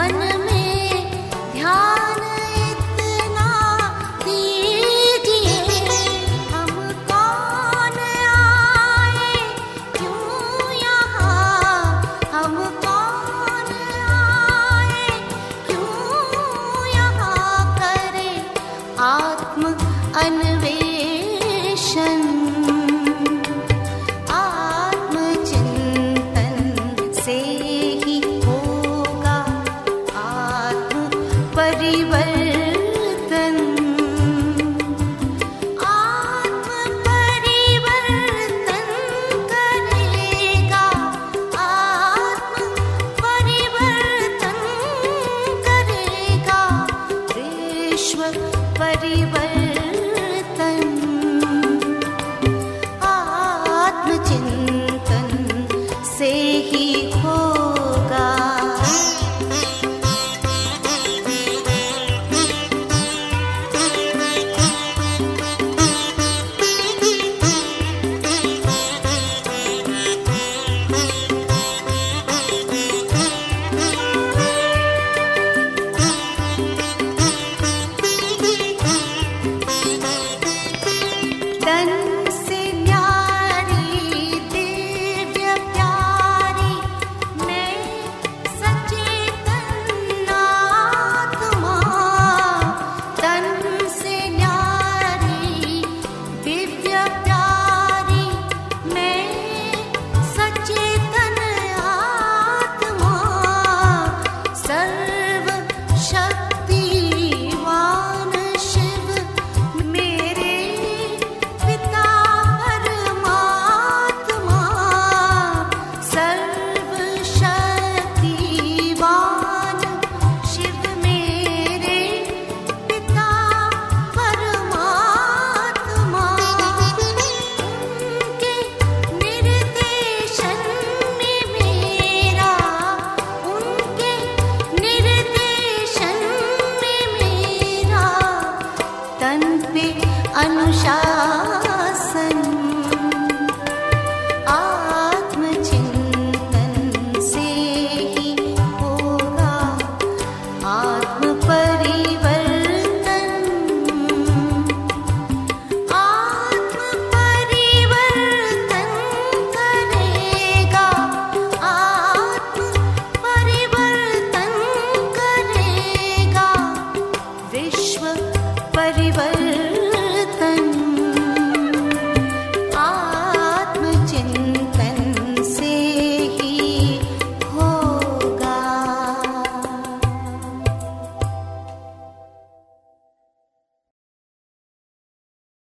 मन में ध्यान इतना दीजिए, हम कौन आए क्यों यहाँ, हम कौन आए क्यों यहाँ, करे आत्म अन्वेषण। परिवर्तन, आत्म परिवर्तन करेगा, आत्म परिवर्तन करेगा, विश्व परिवर्तन। आत्मचिंतन से ही होगा। तन से न्यारी दिव्य प्यारी मैं सचेतन आत्मा, तन से न्यारी दिव्य प्यारी मैं सचेतन आत्मा, सर्व शक्तिवान शिव मेरे पिता परमात्मा, सर्व शक्तिवान शिव मेरे पिता परमात्मा। उनके निर्देशन में मेरा, उनके निर्देशन में मेरा तन पे अनुशासन।